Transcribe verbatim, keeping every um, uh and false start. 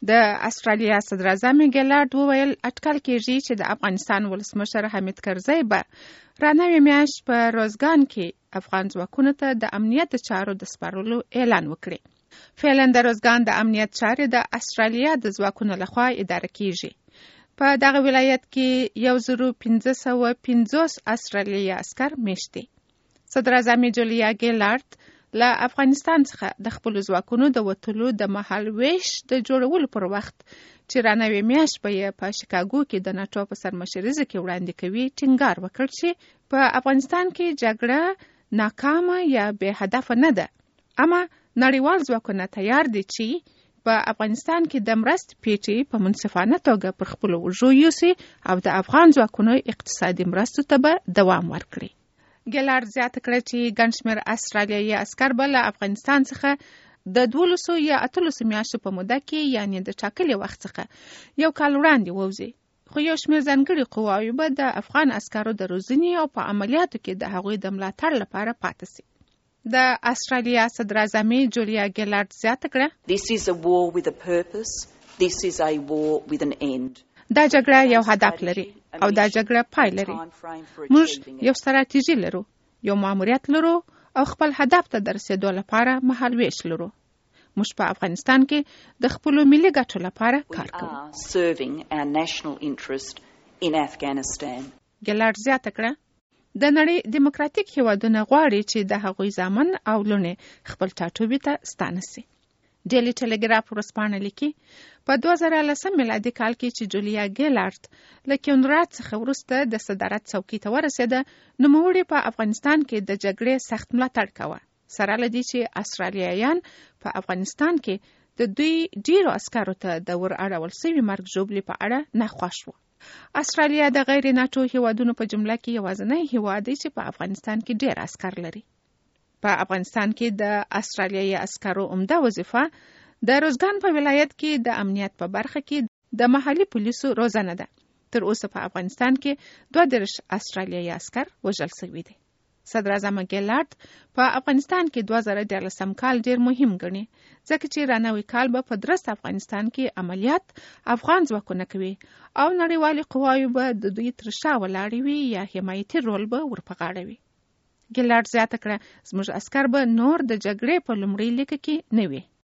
د استرالیا صدر اعظم ګیلارډ وویل اټکل کېږي چې د افغانستان ولسمشر حامد کرزی به رانوې میاشت په روزګان کې افغان ځواکونو ته د امنیت چارو د سپارلو اعلان وکړي. فعلا د روزګان د امنیت چارې د استرالیا د ځواکونو لخوا اداره کېږي. په دغه ولایت کې یو زرو پنځه سوه پنځوس استرالیایي عسکر میشت دي. صدر اعظم جولیا ګیلارډ له افغانستان څخه د خپلو ځواکونو د وتلو د مهال ویش د جوړولو پر وخت چې رانوې میاشت به یې په شیکاګو کې د ناټو په سرمشریزه کې وړاندې کوي ټینګار وکړ چې په افغانستان کې جګړه ناکامه یا بې هدفه نه ده، اما نړیوال ځواکونه تیار دي چې په افغانستان کې د مرستې پیټې په منصفانه توګه پر خپلو اوږو یوسي او د افغان ځواکونو اقتصادي مرستو ته به دوام ورکړي. ګیلارډ زیاته کړه چې ګڼ شمېر استرالیایي عسکر به له افغانستان څخه د دولسو یا اتلسو میاشتو په موده کې یعنې د ټاکلي وخت څخه یو کال وړاندې ووځي، خو یو شمېر ځانګړي قواوې به د افغان عسکرو د روزنې او په عملیاتو کې د هغوی د ملاتړ لپاره پاتې سي. د استرالیا صدر اعظم جولیا ګیلارډ زیاته کړه This is a war with a purpose. This is a war with an end. دا جګړه یو هدف لري او دا جګړه پای لري. موږ یو ستراتیژي لرو، یو ماموریت لرو او خپل هدف ته د رسیدو لپاره مهال ویش لرو. موږ په افغانستان کې د خپلو ملي ګټو لپاره کار کوو. Serving our national interest in Afghanistan. ګیلارډ زیاته کړه د نړۍ دیموکراتیک هیوادونه غواړي چې د هغوی زامن او لوڼې خپل ټاټوبي ته ستانه سي. ډیلی ټلګراف ورځپاڼه لیکي په دوه زره لسم میلادي کال کې چې جولیا ګیلارډ له کیونرات څخه وروسته د صدارت څوکۍ ته ورسېده، نوموړي په افغانستان کې د جګړې سخت ملاتړ کوه، سره له دې چې استرالیایان په افغانستان کې د دوی ډیرو عسکرو ته د ور اړول سوي مرګ ژوبلې په اړه ناخوښ وو. استرالیا د غیر ناټو هیوادونو په جمله کې یوازینی هیواد دی چې په افغانستان کې ډیر عسکر لري. په افغانستان کې د استرالیایي عسکرو عمده وظیفه د روزګان په ولایت کې د امنیت په برخه کې د محلي پولیسو روزنه ده. تر اوسه په افغانستان کې دوه دېرش استرالیایي عسکر وژل شوي دي. صدر اعظم ګیلارډ په افغانستان کې دوه زره دیارلسم کال ډیر مهم ګڼي، ځکه چې رانوې کال به په درست افغانستان کې عملیات افغان ځواکونه کوي او نړیوالې قواوې به د دوی تر شا ولاړې وي یا حمایتي رول به ورپغاړوي. ګیلارډ زیاته کړه زموږ عسکر به نور د جګړې په لومړۍ لیکه کې نه وي.